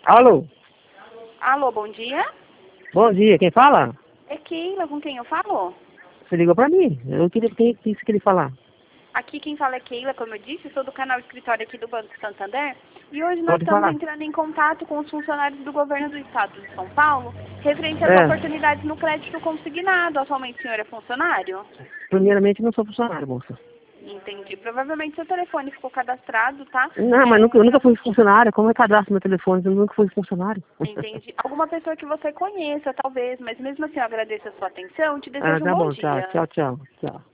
Alô? Alô, bom dia. Bom dia, quem fala? É Keila, com quem eu falo? Você ligou pra mim? Eu queria que você queria falar. Aqui quem fala é Keila, como eu disse, sou do canal Escritório aqui do Banco Santander. E hoje nós Pode estamos falar. entrando em contato com os funcionários do governo do estado de São Paulo, referente às É, oportunidades no crédito consignado. Atualmente o senhor é funcionário? primeiramente não sou funcionário, moça. Entendi. Provavelmente seu telefone ficou cadastrado, tá? Não, mas eu nunca fui funcionário. Como é cadastro meu telefone? Eu nunca fui funcionário. Entendi. Alguma pessoa que você conheça, talvez, mas mesmo assim eu agradeço a sua atenção e te Ah, desejo um tá bom bom, tá. dia. Tchau, tchau. Tchau.